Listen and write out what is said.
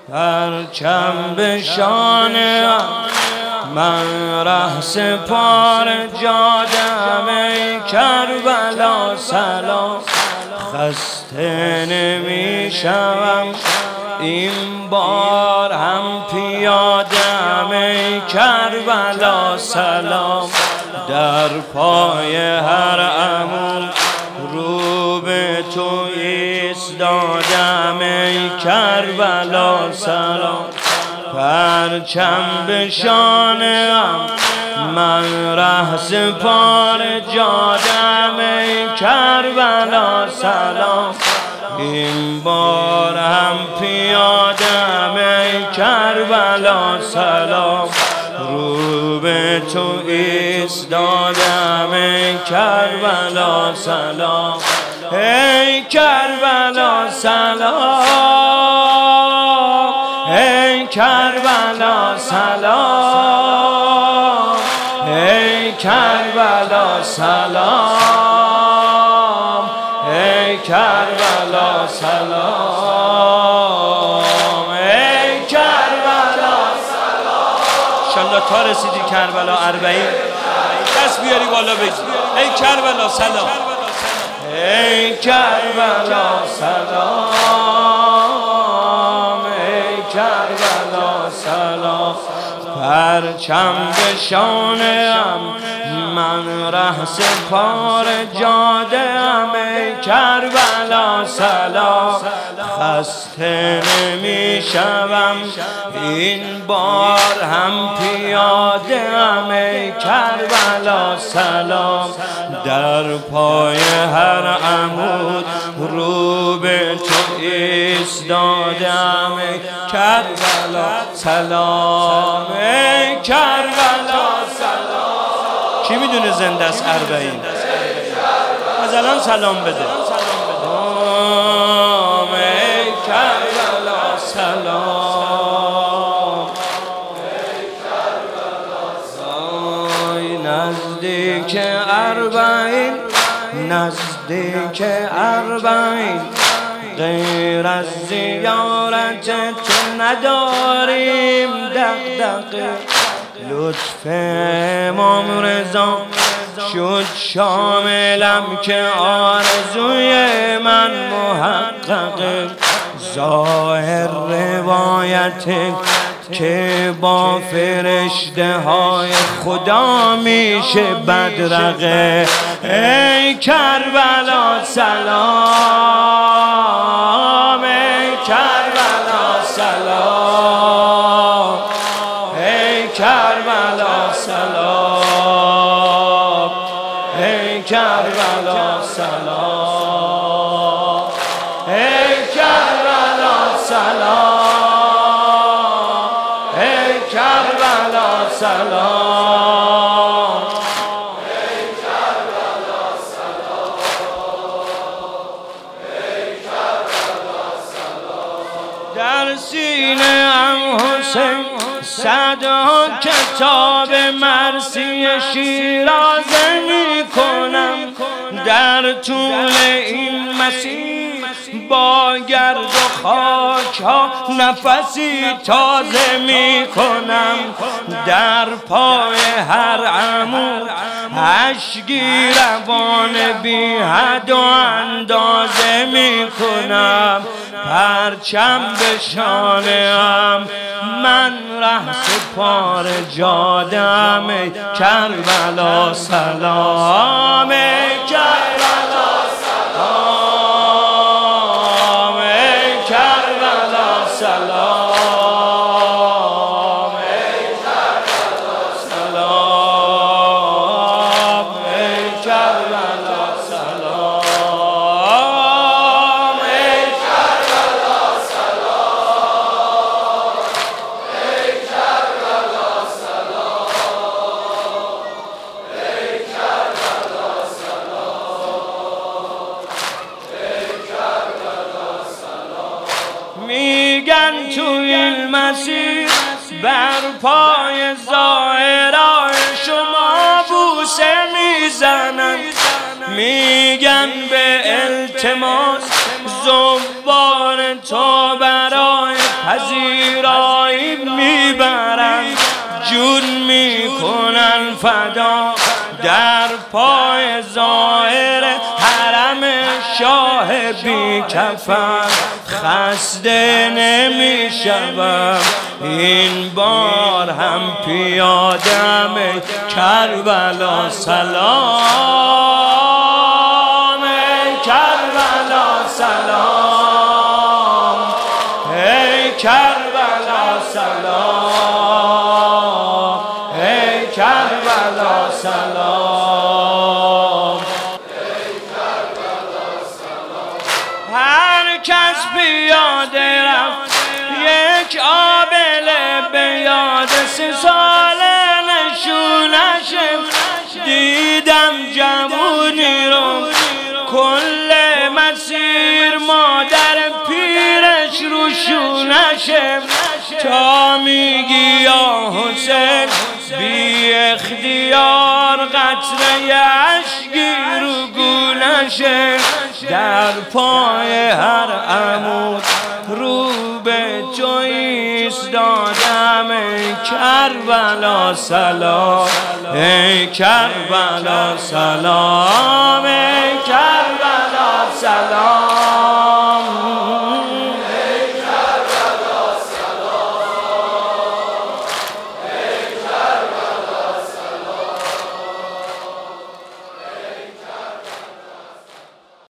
پرچم به شانم من ره سپار جادم ای کربلا سلام. خسته نمی شوم این بار هم پیادم ای کربلا سلام. در پای هر عمود رو به تو ایستادم ای کربلا سلام. پرچم به شانم من ره سپار جادم ای کربلا سلام. این بار هم پیادم ای کربلا سلام. رو به تو ایستادم ای کربلا سلام. ای کربلا سلام. ای کربلا سلام. ای کربلا سلام. ای کربلا سلام. ای کربلا سلام. انشالله تا رسیدی کربلا 40 دست بیاری بالا بگی ای کربلا سلام. ای کربلا سلام. ای کربلا سلام. پرچم به شانم من ره سپار جادم ای کربلا سلام. خسته نمی شوم این بار هم پیاده‌ام ای کربلا سلام. در پای هر عمود رو به تو ایستادم ای کربلا سلام. ای کربلا سلام. کی میدونه زنده است 40 از الان سلام بده. ای کربلا سلام. ای کربلا سلام. نزدیک 40 نزدیک 40 غیر از زیارت تو نداریم دغدغه. لطف امام رضا شد شاملم که آرزوی من محققه. ظاهر روایت که با فرشته های خدا میشه بدرقه. ای کربلا سلام. ای کربلا سلام. ای کربلا سلام. ای کربلا سلام. ای کربلا سلام. ای کربلا سلام. ای کربلا سلام. ای کربلا سلام. در سینه ام حسین صدا کتاب مرسی شیرازه می کنم. در طول این مسیر با گرد و خاک ها نفسی تازه می کنم. در پای هر عمود اشکی روان بی حد و اندازه می کنم. پرچم به شانم من ره سپار جادم ای کربلا سلام. ای کربلا سلام. ای کربلا سلام. ای کربلا سلام. ای کربلا سلام. ای کربلا سلام. ای کربلا سلام. ای کربلا سلام. میگن تو این مسیر بر پای ظاهرای شما بوسه میزنن. میگن به التماس زوار تو برای پذیرایی میبرن، جون میکنن فدا در پای ظاهر حرم شاه بی کفن. خسته نمیشوم این بار هم پیادم کربلا سلام، ای کربلا سلام، ای کربلا سلام، ای کربلا سلام، ای کربلا سلام. هر کس پیاده رفت یک آبله به یاد 3 ساله نشونشه. دیدم جوونی رو کل مسیر مادر پیرش رو شونشه. تا میگی یا حسین بی اختیار قطره اشکی رو گونشه. در پای هر عمود رو به تو ایستادم، ای کربلا سلام، ای کربلا سلام، ای کربلا سلام.